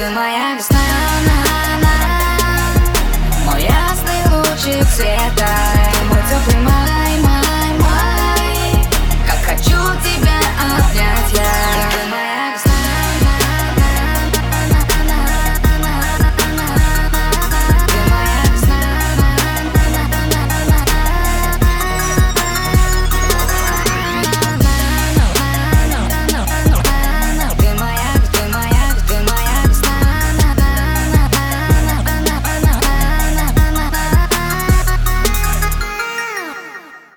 ты моя весна, мой ясный лучик света, мой теплый май.